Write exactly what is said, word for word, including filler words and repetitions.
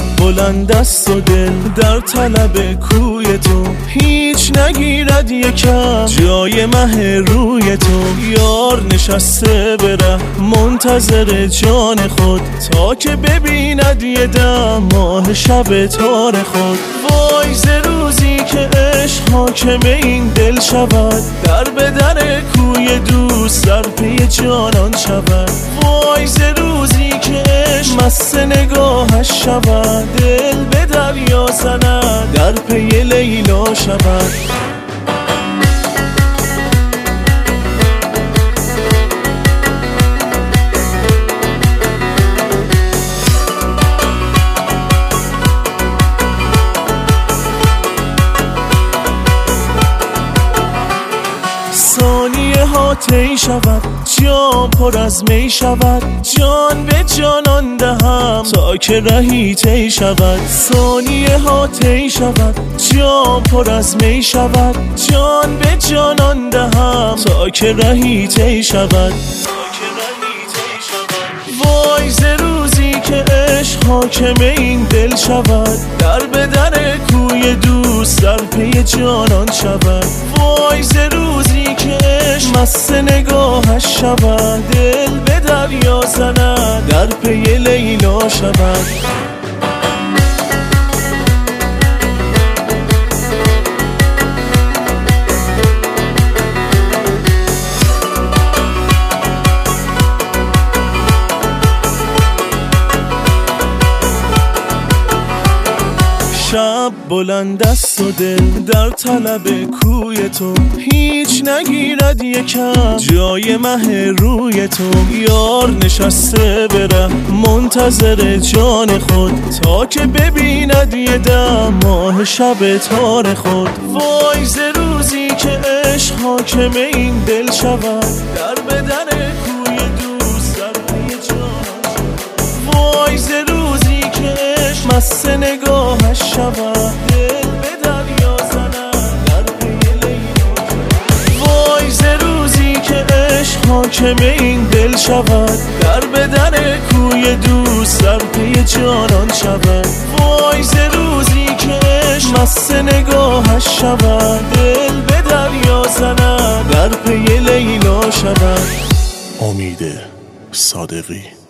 بلند است و دل در طلب کوی تو، هیچ نگیرد یکم جای مه روی تو. یار نشسته بره منتظر جان خود، تا که ببیند یه دم ماه شب تار خود. وای ز روزی که عشق حاکم این دل شود، در به در کوی دوست در پی جانان شود. وای ز روزی که عشق مست نگاهش شود، دل به دریا زند در پی لیلا شود. ثانیه ها طی شود، جام پر از می شود، جان به جانان دهم تا که رهی طی شود. ثانیه ها طی شود، جام پر از می شود، جان به جانان دهم تا که رهی طی شود. وای ز روزی که عشق حاکم این دل شود، در به در کوی دوست در پی جانان شود. وای ز روزی که عشق مست نگاهش شود، دل به دریا زند در پی لیلا شود. شب بلند است و دل در طلب کوی تو، هیچ نگیرد یکم جای مه روی تو. یار نشسته بره منتظر جان خود، تا که ببیند یه دم ماه شب تار خود. وای ز روزی که عشق حاکم این دل شود، در به در کوی دوست در پی جانان شود. وای ز روزی که عشق مست نگاهش شود، دل به دریا زند در پی لیلا شود. وای ز روزی که عشق حاکم این دل شود، در به در کوی دوست در پی جانان شود. وای ز روزی که عشق مست نگاهش شود، دل به دریا زند در پی لیلا شود. امید صادقی.